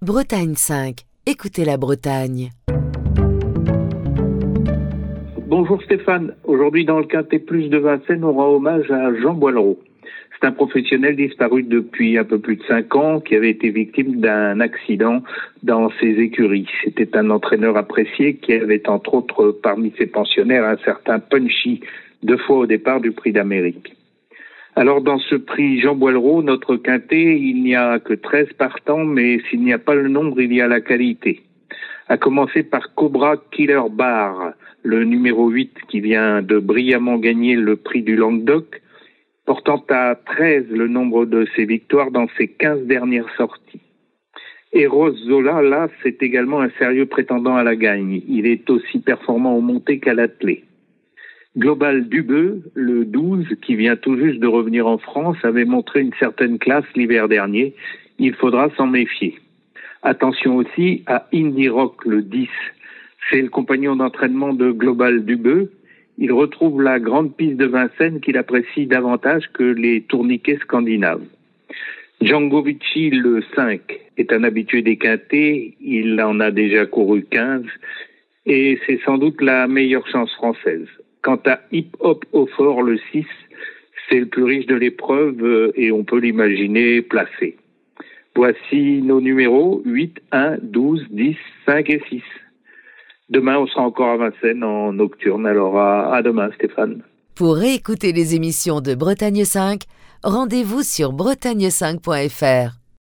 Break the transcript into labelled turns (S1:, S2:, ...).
S1: Bretagne 5, écoutez la Bretagne.
S2: Bonjour Stéphane, aujourd'hui dans le Quintet Plus de Vincennes, on rend hommage à Jean Boileau. C'est un professionnel disparu depuis un peu plus de 5 ans qui avait été victime d'un accident dans ses écuries. C'était un entraîneur apprécié qui avait entre autres parmi ses pensionnaires un certain Punchy, 2 fois au départ du Prix d'Amérique. Alors dans ce prix Jean Boileau, notre quintet, il n'y a que 13 partants, mais s'il n'y a pas le nombre, il y a la qualité. À commencer par Cobra Killer Bar, le numéro 8 qui vient de brillamment gagner le prix du Languedoc, portant à 13 le nombre de ses victoires dans ses 15 dernières sorties. Eros Zola, là, c'est également un sérieux prétendant à la gagne. Il est aussi performant au monté qu'à l'attelé. Global Dubeux, le 12, qui vient tout juste de revenir en France, avait montré une certaine classe l'hiver dernier. Il faudra s'en méfier. Attention aussi à Indie Rock, le 10. C'est le compagnon d'entraînement de Global Dubeux. Il retrouve la grande piste de Vincennes qu'il apprécie davantage que les tourniquets scandinaves. Django Vici, le 5, est un habitué des quintets. Il en a déjà couru 15 et c'est sans doute la meilleure chance française. Quant à Hip Hop au Fort, le 6, c'est le plus riche de l'épreuve et on peut l'imaginer placé. Voici nos numéros 8, 1, 12, 10, 5 et 6. Demain, on sera encore à Vincennes en nocturne. Alors à demain, Stéphane.
S1: Pour réécouter les émissions de Bretagne 5, rendez-vous sur bretagne5.fr.